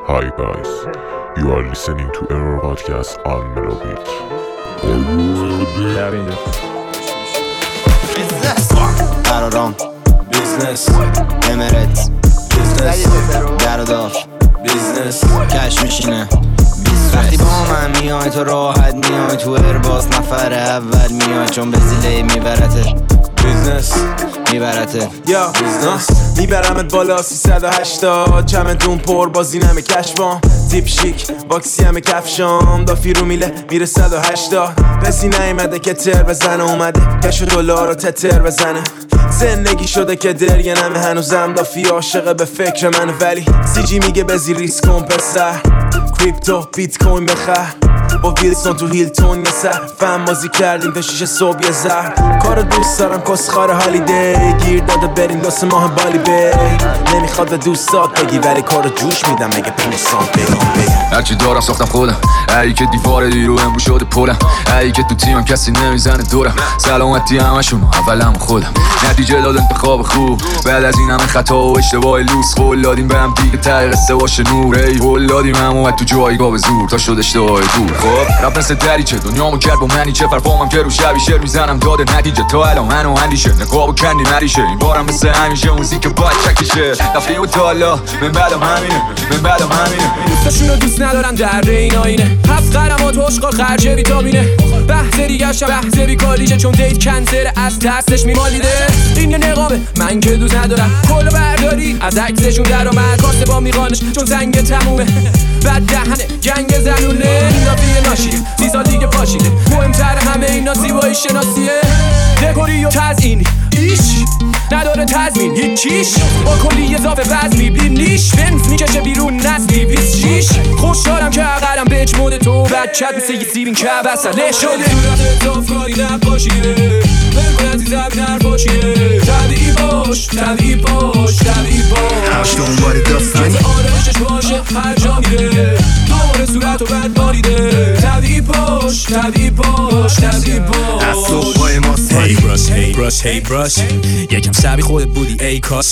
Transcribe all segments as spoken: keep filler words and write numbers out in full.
Hi guys, you are listening to Error Podcast on Melobit. Business قرارام بیزنس امارات بیزنس دردار بیزنس کش میشینه وقتی با من میای تو راحت میای تو ارباز نفر اول میای چون به زیله میبرته بیزنس میبرته یا بیزنس میبرمت بالا سیصد و هشتاد چمدون پر بازی نمه کشفام تیپ شیک باکسی همه کفشام دافی رو میله میره صد و هشتاد کسی نیمده که تر بزنه اومده کش و دلار رو تتر بزنه زندگی شده که درگه نمه هنوزم دافی عاشقه به فکر من ولی سی جی میگه بزی ریسک کن پسر کریپتو بیت کوین بخر با ویلسون تو هیلتون یه سر فهم بازی کردیم تا شیش صبح یه زهر کار دوست دارم کسخار هالیدی گیر داده بریم دو سه ماه بالی بی نمیخواد به دوستات بگی ولی کارو جوش میدم اگه پولسان بگی هرچی دارم ساختم خودم ایی که دیوار دیرو امرو شده پولم ایی که تو تیمم کسی نمیزنه دورم سلامتی همشون اولم خودم نتیجه داد انتخاب خوب بعد از این همه خطا و اشتباه لوس قول دادیم بهم دیگه ته قصه باشه نور ای قول دادیم هم اومد تو جایگاه به زور تا شد اشتباه دور خب رفت مثل دریچه دنیامو کرد با منی چه فرفامم که رو شبی شعر میزنم داده نتیجه تا الان منو اندیشه نقاب و کندی مریشه این بارم مثل همیشه موزیک باید چکشه تفریح و تالا من بعدم همینه من بعدم همینه دوستاشونو دوست ندارن در این آینه هفت قرمات و عشقا خرج ویتامینه بحث دیگرشم بحث بیکالیشه چون دیت کنسر از دستش میمالیده این یه نقابه من که دوست ندارم کلو برداری از عکسشون در آمد کاسه با میقانش چون زنگ تمومه بعد دهنه گنگ زنونه اینا بیه ناشیده سی سال دیگه پاشیده مهمتر همه اینا زیبایی شناسیه دکوری و تزیینی ایش نداره تضمین هیچیش با کلی اضافه وزن میبینیش بنز میکشه بیرون نسلی بیست شیش خوشحالم که عقلم به اجمود تو بچت مثل یه سیبین که بسله شده صورت افکاری نقاشیه بگو عزیزم نرفاشیه طبیعی باش طبیعی باش طبیعی باش دنبال داستانی آرایشش باشه هر جا میره دوباره صورت و بد باریده طبیعی باش طبیعی باش طبیعی باش از صبحای ما هی براش هی براش هی براش یکم شبی خودت بودی ای کاش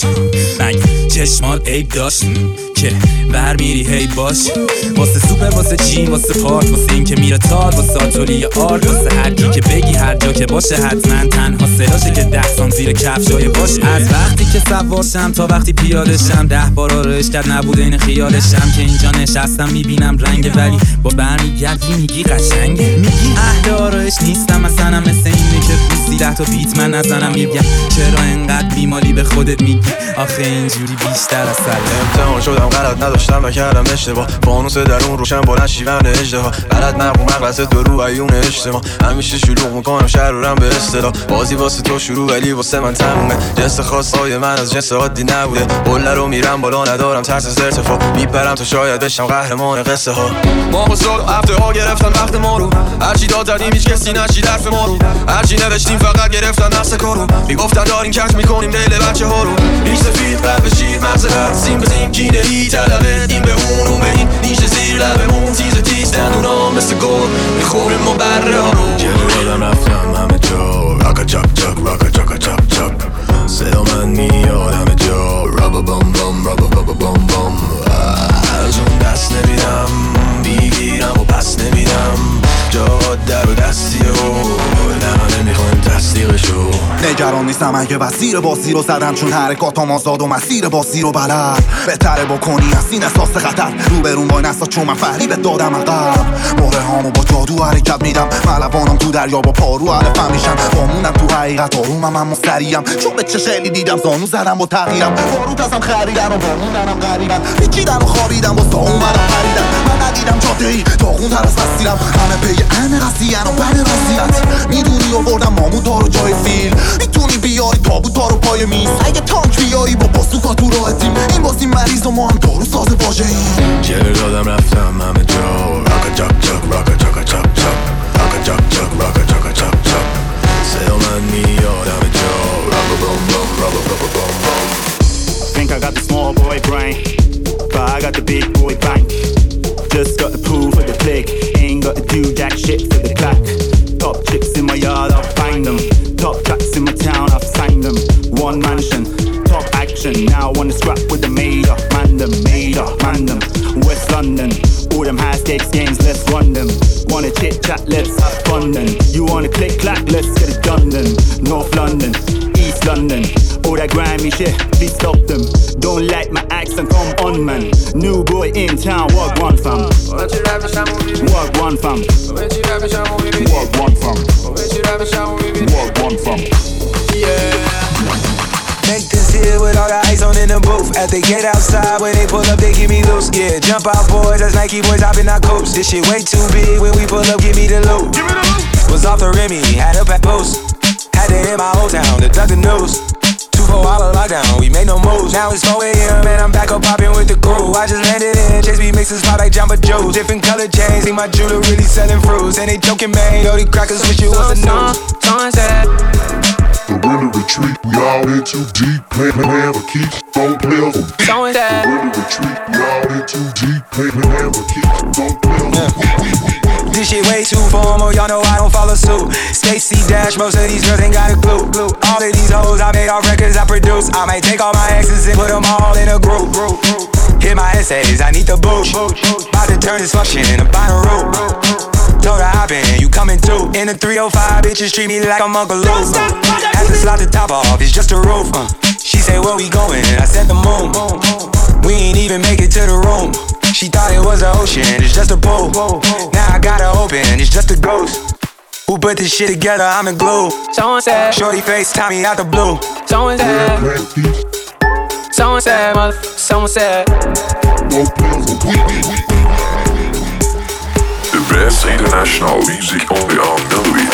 من چشمات عیب داشت که بر میری هی باش واسه سوپر واسه چی واسه پارت واسه این که میره تار واسه آتولی آرت واسه هر کی که بگی هر جا که باشه حتما تنها صداشه که ده سان زیر کفشای باشه از وقتی که سوارشم تا وقتی پیادشم ده بار آرایش کرد نبوده این خیالشم که اینجا نشستم میبینم رنگ ولی با برمیگردی میگی قشنگه میگی اهل آرایش نیستم مثلا مثل اینه که روزی ده تا بیت من نزنم میگم چرا انقدر بیمالی به خودت میگی آخه اینجوری بیشتر از سر امتحان شدم غلط نداشتم نکردم اشتباه فانوس درون روشن بلند شیون اجتها غلط مرقوم مغلط درو ایون اجتماع همیشه شلوغ میکنم شهر رو رم به اصطلاح بازی واسه تو شروع ولی واسه من تمومه جنس خاصای من از جنس عادی نبوده قله رو میرم بالا ندارم ترس از ارتفاع میپرم تا شاید بشم قهرمان قصه ها ما و سال و هفته ها گرفتن وقت ما رو هرچی داد زدیم هیچ کسی نشید حرف ما رو هرچی نوشتیم فقط گرفتن نفس کارو میگفتن داریم کش میکنیم دل بچه ها رو ریش سفید رب بشید مغز رد سیم به سیم کینه ای طلبه این به اون اون به این نیش زیر لبمون تیز تیز دندونا مثل گل میخوریم ما بره ها رو جلو آدم رفتم همه جا راکا چاک چاک راکا چاکا چاک چاک صدا من میاد همه جا رابا بام بام رابا بابا بام بام از اون دست نمیدم بیگیرم و پس نمیدم جا در و دستیه و نه نمیخوایم تصدیقشو نگران نیستم اگه وزیر بازی رو زدم چون حرکاتم آزاد و مسیر بازی رو بلد بهتره بکنی از این احساس خطر رو برون وای نستا چون من فریبت دادم عقب باره هامو با جادو حرکت میدم ملوانم تو دریا با پارو علفم میشن بامونم تو حقیقت آرومم من مستریم چون به چشلی دیدم زانو زدم با تغییرم باروت ازم خریدن و بامونم غریبن پیچیدن و خاریدم با سا اومدم پریدم من ندیدم جاده ای داغون تر از مسیرم همه پی ان قصیان و بر وضعیت میدونی آوردم ماموتا رو جای فیل میتونی بیاری تابوتا رو پای میز اگه تانک بیاری با بازوکا تو راه تیم این بازی مریض و ما هم دارو ساز واژه ایم جلو دادم رفتم همه جا راکا چاک چاک راکا چاکا چاک چاک راکا چاک چاک راکا چاکا چاک چاک صدا من میاد همه جا رابا بام بام رابا بابا بام بام Think I got the small boy brain but I got the big boy bank just got the pool for the click ain't got to do jack shit for the clack top chicks in my yard I'll find them top tracks in my town I've signed them one mansion top action now I wanna scrap with the maid up man them maid up man them West Don't like my accent, come on man. New boy in town, walk one fam. Walk one fam. Walk one fam. Walk one fam. Yeah. Make this here with all the ice on in the booth. As they get outside, when they pull up, they give me loose. Yeah, jump out boys, that's Nike boys hopping our coast. This shit way too big, when we pull up, give me the loot. Was off the Remy, had up at post. Had to hit my old town to duck the news. Two for all the lockdown, we made no moves. Now it's four a.m. and I'm back up popping with the crew. I just landed in, Chase B mixes spot like Jamba Joe's. Different color chains, see my jeweler really selling fruits. And they joking, man, yo, these crackers wish it was the news. The winter retreat, we all in too deep. Plan to have a keep, don't play them. The winter retreat, we all in too deep. Plan to have a keep, don't play them. This shit way too formal, y'all know I don't follow suit. Stacy Dash, most of these girls ain't got a clue. All of these hoes I made off records I produce. I might take all my exes and put them all in a group. Hit my essays, I need the boost. About to turn this function into binary. Told her hop in, you coming too. In the three oh five, bitches treat me like I'm Uncle Luke. Had to slide the top off, it's just a roof. uh. She said, where we going? I said the moon. We ain't even make it to the room. She thought it was the ocean, it's just a pool. Now I gotta open, it's just a ghost. Who put this shit together? I'm in glue. Someone said, shorty face, Tommy out the blue. Someone said, someone said, mother, someone said. The best international music only on Melody.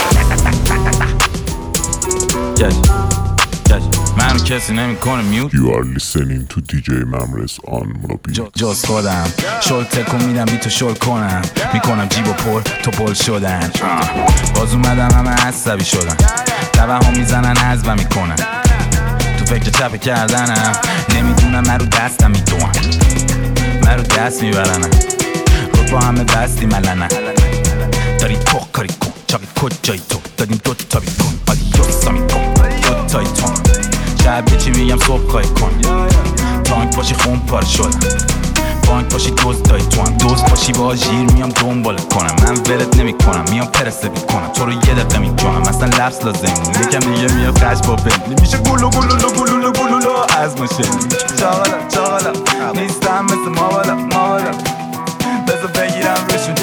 Judge, judge. منو کسی نمیکنه میوت. You are listening to دی جی Mamres on Melody. جز خودم شل تکون میدم بی تو شل کنم. میکنم جیبو پر تو پل شدن. باز اومدم همه عصبی شدن. توهم میزنن حذفم میکنن. تو فکر چپه کردنم. نمیدونم من رو دستم میدونم. من رو دست میبرنم. رو با همه بستی ملنم. داری تو کاری کن چاقی کجایی تو. دادیم دو تا بیکن آدیوسا میکن دو تایی تون. شب یه چی میگم صبح خواهی کن. تانک باشی خون پار شدم. بانک باشی دوز دایی تو هم. دوز باشی با جیر میام دنبالت کنم. من ولت نمی کنم میام پرسه بی کنم. تو رو یه دقیقه می کنم اصلا لبس لازم. یکم دیگه میاد خش با بند. میشه گلو گلولو گلولو گلولو از مشن. چاقالا چاقالا نیستم مثل ماوالا ماوالا. بذار بگیرم روشون.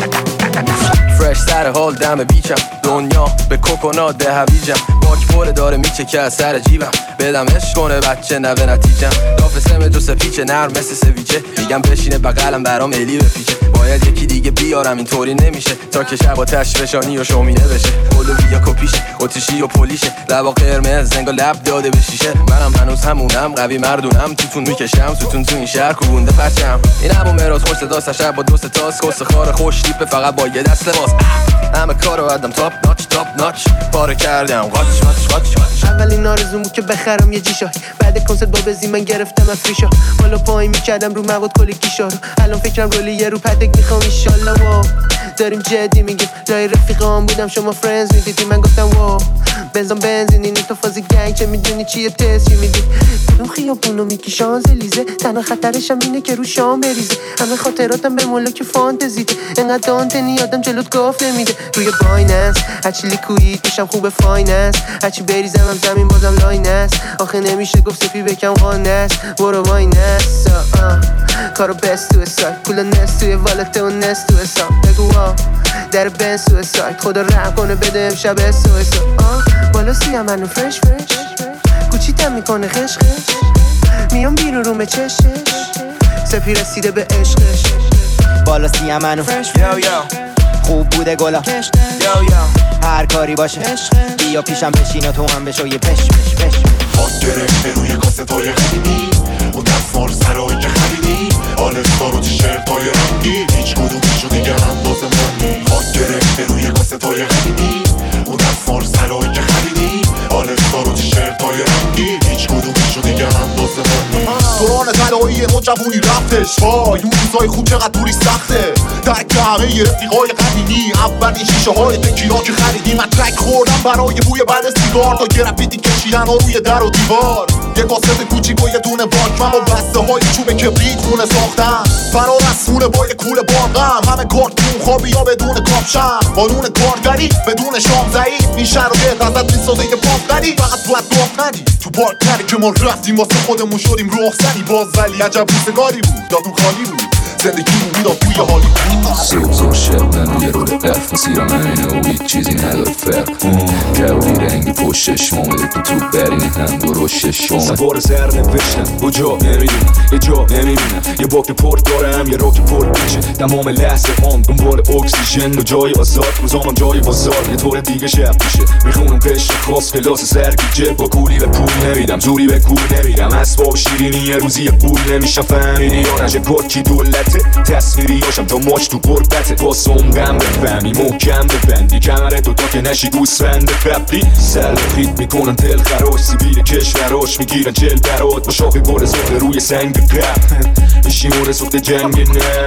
فرش سر حال دم بیچم. دنیا به کوکونا ده هویجم. باک پره داره میچه که از سر جیبم. بدم عشق کنه بچه نوه نتیجم. داف سمه دو سپیچه نرم مثل سویچه. میگم بشینه بغلم برام الی بپیچه. باید یکی دیگه بیارم اینطوری نمیشه. تا که شب آتش فشانی و شومینه بشه. اولویا کپیشه اتیشی و پلیشه. لبا قرمز زنگا لب داده به شیشه. منم هنوز همونم قوی مردونم. توتون میکشم ستون تو این شهر کوبونده پرچم. این همون مراز خوش صدا شب با دوست تاس. کس خار خوش تیپ فقط با یه دست لباس. همه کارو آدم تاپ ناچ تاپ ناچ. پاره کردم قاچ قاچ قاچ قاچ. اولین آرزومو که بخرم یه جیشا. بعد کنسرت با بزی من گرفتم افریشا. بالا پایین میکردم رو مواد کلی کیشا رو. الان فکرم رولی یه رو پتک میخوام ایشالله. واو داریم جدی میگیم جای رفیقام بودم شما فرندز میدیدی. من گفتم واو بنزام بنزینی نی تو فازی گنگ چه میدونی چیه تست چی میدی. کدوم خیابونو میکی شانزلیزه. تنها خطرشم اینه که رو شام بریزه. همه خاطراتم به ملاک فانتزیته. انقدر دانتنی آدم جلوت گاف نمیده. روی بایننس هرچی لیکوید میشم خوب فایننس. هرچی بریزم هم زمین بازم لاینس. آخه نمیشه گفت سفی بکم خانس. برو واینس کارو بست تو سایت. پول نست توی والته و نست تو حساب. بگو آه در بنس تو سایت. خدا رحم کنه بده امشب اس و اس. بالا سیم منو فرش فرش. کوچیتم میکنه خش خش. میام بیرون رو چشش. سپی رسیده به عشقش. بالا سیم منو یو یو خوب بوده گلا. یو یو هر کاری باشه بیا پیشم بشین و تو هم بشو یه پش پش پش. پاس گرفته روی کاستای قدیمی. اون دستمال سرایی که خریدی. آلستار و تیشرتای رنگی. هیچ کدومشو دیگه اندازه من نی. پاس گرفته روی کاستای قدیمی. اون دستمال سرایی که خریدی. آلستار و تیشرتای رنگی. هیچ کدومشو دیگه اندازه من نی. دوران طلایی نوجوانی رفتش. وای اون روزای خوب چقدر دوری سخته. تک همه ی رفیقای قدیمی. اولین شیشه های تکیرا که خریدی. من تک خوردم برای بوی بعد سیگار. تا گرفیتی کشیدن ها روی در و دیوار. یه کاسه کوچیک و یه دونه واکمن با بسته های چوب کبریت خونه ساختم. فرار از خونه با یه کوله باقم. همه کارتون خواب بیا بدون کاپشن قانون کارگری بدون شام ضعیف این شرایط ازت میسازه که پاکتری فقط باید دعا کنی تو پارک نری که ما رفتیم واسه خودمون شدیم رخصتی باز ولی عجب روزگاری بود دادون خالی بود زندگی رو میداد توی حالی بود سوزور شب منو یه رول برف مسیرم همینه و هیچ چیزی نداره فرق کبودی رنگی پشتش مامده تو تو برینه هم درشتش شام سوار زر نوشتم کجا نمیدونم یه جا نمیبینم یه باک پورت دارم یه راک پورت میشه تمام لحظه هم دنبال اکسیژن و جای آزاد روزامم جای بازار یه طور دیگه شب میشه میخونم قشت خاص کلاس سرگیجه با کولی به پول نمیدم زوری به کول نمیدم اسباب شیرینی یه روزی پول نمیشم فهمیدی یا نشه پاکی دولته تصویری هاشم تا ماچ تو قربته با سمگم بفهمی محکم ببندی کمرتو تا که نشی گوسفند قبلی سلخیت میکنن دل خراش سیبیل کشوراش میگیرن چل برات با شاخی بار سخته روی سنگ قبل شیمون سخت جنگ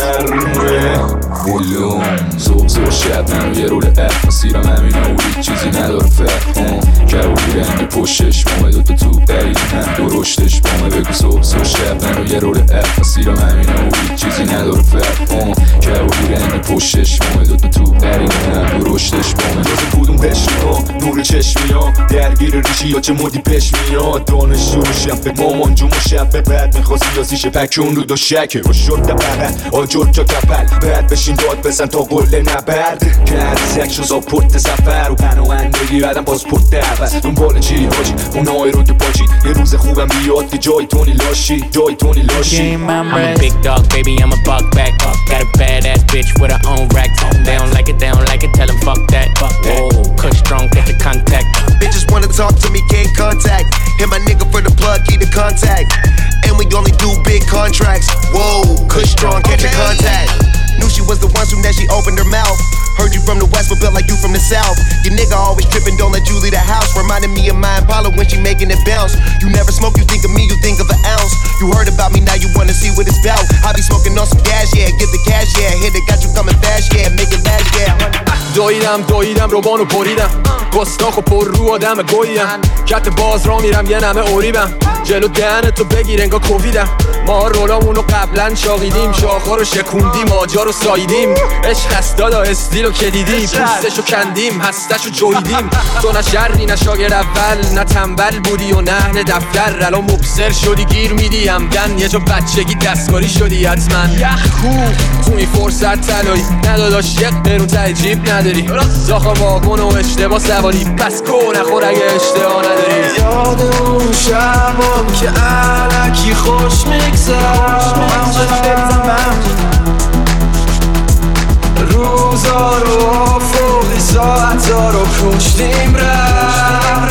نرمه ولوم زوب زور شب منو یه رول اف مسیرم همینه و هیچ چیزی نداره فرق کبودی رنگ پشتش مامه دوتا تو برید هم درشتش مامه بگو زوب زور شب منو یه رول اف مسیرم همینه و هیچ چیزی نداره فرق کبودی رنگ پشتش مامه دوتا تو برید هم درشتش مامه دوتا کدوم قشمی ها نور چشمی ها درگیر ریشی یا چه مدی پشمی ها دانشجو شب مامان جو مشبه بعد میخواستی یازیشه پکون رو دو شکه رو شد دبقه آجور جا کپل بعد بشین داد بزن تا قله نبرد که هر زک شو زا پرت سفر و پناهندگی بعدم باز پرت دفت دنبال چی هاجی اونایی رو که پاچی یه روز خوبم بیاد که جای تونی لاشی جای تونی لاشی I'm a big dog baby I'm a buck back got a badass bitch with her own rack they don't like it they don't like it tell them fuck that whoa Kush strong get the contact bitches wanna talk to me can't contact hit my nigga for the plug keep the contact and we only do big contracts whoa Kush strong get the contact knew she was the one soon as she opened her mouth heard you from the west but built like you from the south your nigga always tripping don't let you leave the house reminding me of my Impala when she making it bounce you never smoke you think of me you think of an ounce you heard about me now you wanna see what it's about I be smoking on some gas yeah get the cash yeah hit it got you coming fast yeah make it last yeah دویدم دویدم روبانو پریدم گستاخ و پر رو آدم گویدم کت باز را میرم یه نمه اوریبم جلو دهنتو بگیر انگا کوویدم ما رولامونو قبلا شاقیدیم شاخا رو شکوندیم آجا رو ساییدیم عشق هست دادا استیلو که دیدی پوستشو کندیم هستشو جویدیم تو نه شری نه شاگرد اول نه تنبل بودی و نه نه دفتر الان مبصر شدی گیر میدی همدن یه جا بچگی دستکاری شدی حتما یخ کو تو این فرصت تلایی نداداش یک قرون ته جیب نداری زاخا واگن و اشتباه سواری پس کو نخور اگه اشتباه نداری یاد اون شبام که علکی خوش میگذرم روزا رو افقی ساعتا رو کشتیم رم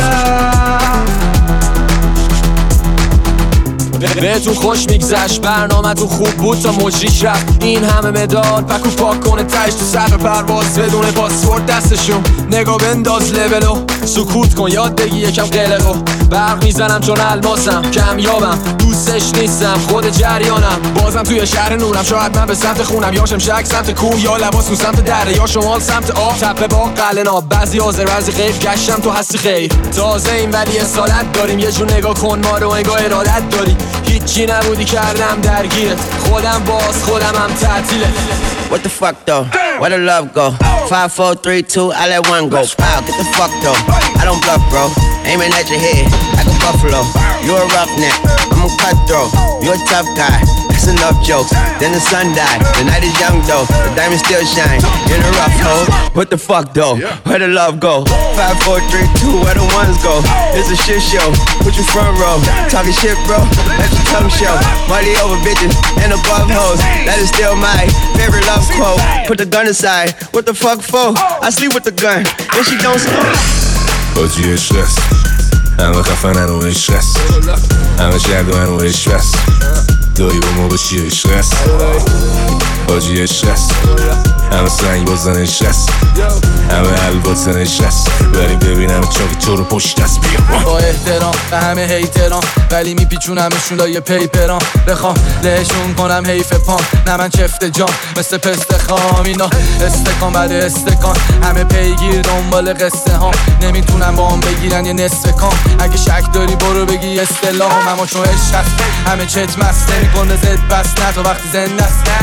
بهتون خوش میگذشت برنامه تو خوب بود تا مجریش رفت این همه مدال پکو پاک کنه تش تو سقف پرواز بدون پاسپورت دستشون نگاه بنداز لولو سکوت کن یاد بگی یکم قلقو برق میزنم چون الماسم کمیابم دوستش نیستم خود جریانم بازم توی شهر نورم شاید من به سمت خونم یا شمشک سمت کوه یا لباس تو سمت دره یا شمال سمت آب تپه با قلعه ناب بعضی حاضر بعضی غیب گشتم تو هستی خیر تازه این ولی اصالت داریم یه جور نگاه کن ما رو انگاه ارادت داری هیچی نبودی کردم درگیرت خودم باز خودم هم تعطیله What the fuck though? Where the love go? Five, four, three, two, I let one go. Wow, get the fuck though. I don't bluff, bro. Aiming at your head like a buffalo. You a roughneck, I'm a cutthroat. You a tough guy. That's enough jokes. Then the sun died. The night is young though. The diamond still shine. In a rough hole. What the fuck though? Where the love go? Five, four, three, two, where the ones go? It's a shit show. Put you front row. Talking shit, bro. Let your tongue show. Money over bitches and above hoes. That is still my favorite love quote. Put the gun aside. What the fuck for? I sleep with the gun. And she don't smoke. حاجی عشق است همه خفنن و عشق است همه شرگان و عشق است دایی با ما باشی عشق است حاجی عشق است همه سنگ بازن عشق است همه البازن عشق است بریم ببینم چاکی تو رو پشت دست بیا با احترام به همه هیتران ولی میپیچونمشون لایه پیپران بخوام لهشون کنم حیف پام نه من چفت جام مثل پست خام اینا استکان بعد استکان همه پیگیر دنبال قصه هام نمیتونم با هم بگیرن یه نصف کام اگه شک داری برو بگی استلام اما چون عشق هست همه چت مست نمیکنه زد بس نه تا وقتی زنده است همون یه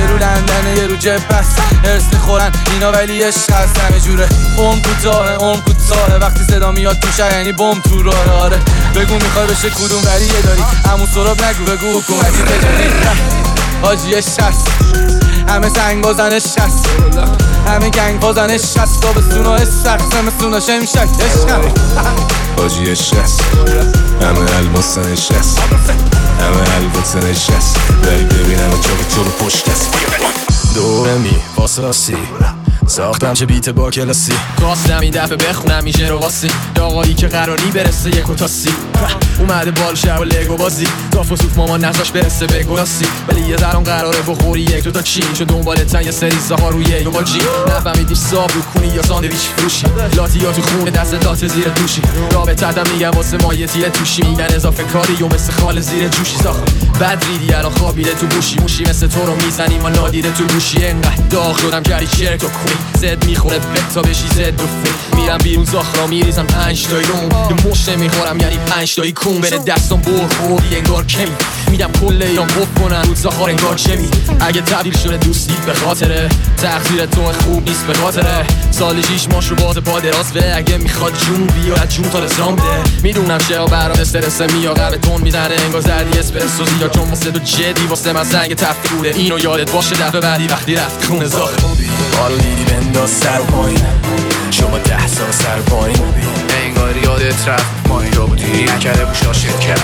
رو لندن یه رو جب بست هرس میخورن اینا ولی عشق هست همه جوره اون کوتاه اون کوتاه وقتی صدا میاد تو شهر یعنی بم تو راه آره بگو میخوای بشه کدوم ولیه داری همون سراب نگو بگو حکومتی تجاری حاجی عشق هست همه سنگ بازنش هست همه گنگ بازنش هست تابستون و استخ زمستون و شمشک عشق حاجی عشق هست همه الباسنش هست همه الباسنش هست بری ببینم چاق تو رو پشت هست دورمی واساسی ساختم چه بیت با کلاسی خواستم این دفعه بخونم میشه رو واسی آقایی که قراری برسه یک و تاسی اومده بال شب و لگو بازی داف و سوف مامان نزاش برسه به گلاسی ولی یه ذرم قراره بخوری یک دو تا چین چون دنبالتن یه سری زها روی یک با جی نفهمیدی صاف رو کنی یا ساندویچ فروشی لاتی یا تو خونه دست لات زیر دوشی رابطتم میگم واسه ما یه تیره توشی میگن اضافه کاری و مثل خال زیر جوشی ساخت بد ریدی الان خوابیده تو گوشی موشی مثل تو رو میزنی ما نادیده تو گوشی انقدر داغ شدم کردی چرت و کنی زد میخوره بتا بشی زد و فی میرم بیرون زاخرا میریزم پنج تایی روم یه مشت میخورم یعنی پنج تایی کون بره دستم بر خوردی انگار کمی میدم کل ایام خوب کنن رود زاخار انگار چمی اگه تبدیل شده دوستیت به خاطره تقصیر تو خوب نیست به خاطره سال جیش ماش رو باز پا دراز به اگه میخواد جون بیا از جون تا رسام ده میدونم چه برام استرس میاد قلب تون میزنه انگار زردی اسپرسو زیاد چون واسه تو جدی واسه من زنگ تفکیره اینو یادت باشه دفعه بعدی وقتی رفت خونه زاخ حالو دیدی بنداز سر پایین شما ده سال سر پایین انگار یادت رفت ما این رو بودی نکرده بوشا شرکت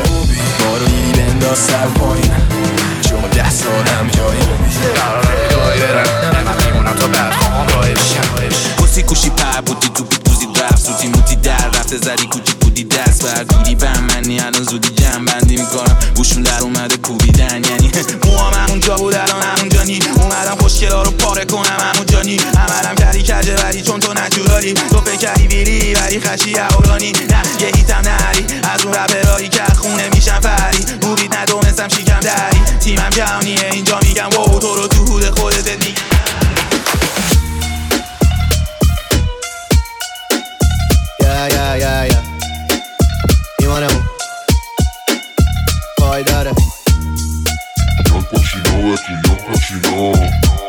حالو دیدی بنداز سر پایین شما ده سال هم جایین قرارم جایی برم من میمونم تا برخوام رای بشم کسی کشی پر بودی تو بیت دوزی رفت سوتی موتی در رفته زدی کوچی بودی دست بردیدی بهم منی الان زودی جمع بندی میکنم گوشون در اومده کوبیدن یعنی موام همونجا بود الان همونجا نی اومدم خوشگلا رو پاره کنم همونجا نی عملم کردی کجه ولی چون تو نجوراری تو فکری بیری ولی خشی اولانی نه یه هیتم نری از اون رپرایی که خونه میشم فری بودید ندونستم شیکم دری تیمم جهانیه اینجا میگم واو تو رو تو هود خودت میگم یا یا یا یا ایمانمون پایداره Al Pacino è tu, Al Pacino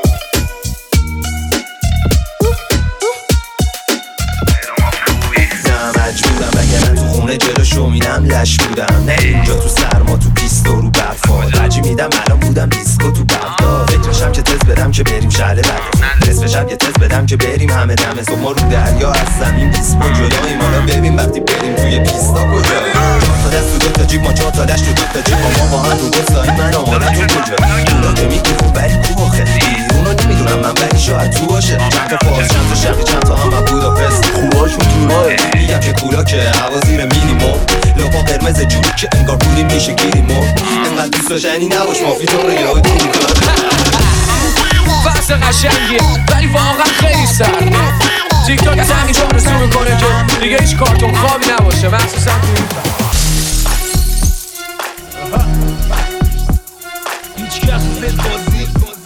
مجبورم وگرنه تو خونه جلوشو میدم لش بودم اینجا تو سرما تو پیست و رو برفا رجی میدم الان بودم دیسکو تو بغداد فکرشم که تز بدم که بریم شهر بغداد نصف شب یه تز بدم که بریم همه دم صبح ما رو دریا از زمین بیست پا جلوی ما رو ببین وقتی بریم توی پیستا کجا چهار تا دست و دو تا جیب ما چهار تا دشت و دو تا جیب ما با هم رو گفتایی من آمادم تو کجا اونا که میگی خوب ولی کو آخه اونا نمیدونم من ولی شاید تو باشه چند تا فارس چند تا شرقی چند تا هم بوداپست خوباشون تو راه میگم که کولا که هوا زیر مینیموم لپا قرمز جوری که انگار بودیم میشه گیری مرد انقدر دوست داشتنی نباش مافی تو رو یاد دیگه بحث قشنگیه ولی واقعا خیلی سرده تیک تاک از همین جا رسو میکنه که دیگه هیچ کارتون خوابی نباشه مخصوصا تو این هیچ کس بد بازی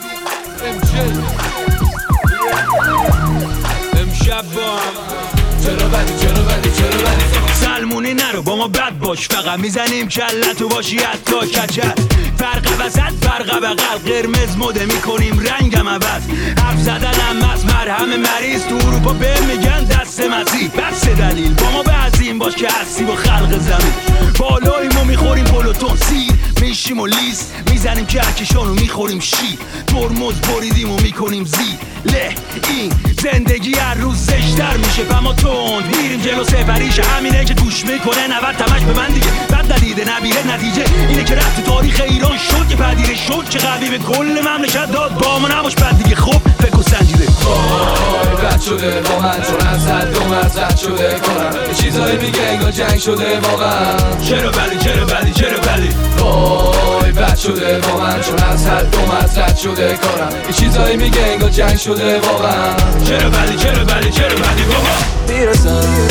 امشب با هم چرا بدی چرا بدی چرا بدی سلمونی نرو با ما بد باش فقط میزنیم کلتو باشی حتی کچل فرق وسط فرق بغل قرمز مده میکنیم رنگم عوض حرف زدنم از مرهم مریض تو اروپا به میگن دست مسیح بس دلیل با ما بعضیم باش که هستی با خلق زمین بالایی ما میخوریم پلوتون سیر میشیم و لیست میزنیم کهکشانو میخوریم شیر ترمز بریدیم و میکنیم زیر له این زندگی هر روز زشتر میشه فما تند میریم جلو سفریش همینه که گوش میکنه نود تمش به من دیگه بد ندیده نبیره نتیجه اینه که رفت تو تاریخ ایران شد که پدیره شد که قوی به کل مملکت داد با ما نباش بد دیگه خب فکر و سنجیده وای بد شده با من چون از حد و مرزد شده کارم یه چیزایی میگه انگار جنگ شده واقعا چرا بدی چرا بدی چرا بدی وای بد شده با من چون از حد و مرزد شده کارم یه چیزایی میگه انگار جنگ شده واقعا چرا بدی چرا بدی چرا بدی بابا میرسم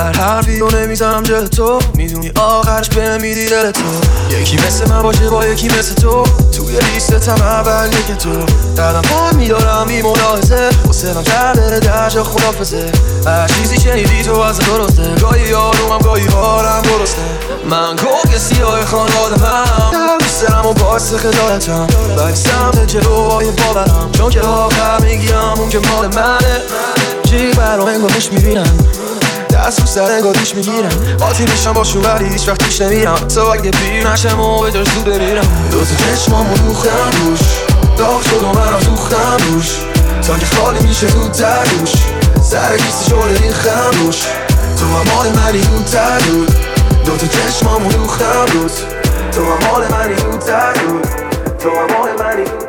هر حرفی رو نمیزنم جل تو، میدونی آخرش به میدی دل تو. یکی مثل من باشه با یکی مثل تو، توی لیستم اول یک تو. قدم پای میدارم بی ملاحظه، حسنم در بره درجا خدافزه. هر چیزی شنیدی تو از درسته، گاهی یارومم گاهی حالم درسته. من گوگ سیاه خانوادمم، در دوسترم و باعث خجالتم، ولی سمت جلوهای باورم، چون که آخر میگیم اون که مال منه. جیغ برام انگاهش میبینم، دست رو سر انگاهش میگیرم، قاطی میشم باشون ولی هیچ وقت پیش نمیرم. تو اگه پیر نشم و به جاش زود بمیرم. دو تا چشمامو دوختم روش، داغ شد و منم دوختم روش، تا که خالی میشه زودتر روش، سر کیسه شده ریختم روش. تو هم مال منی زودتر بود، دو تا چشمامو دوختم روز، تو هم مال منی زودتر بود، تو هم مال منی.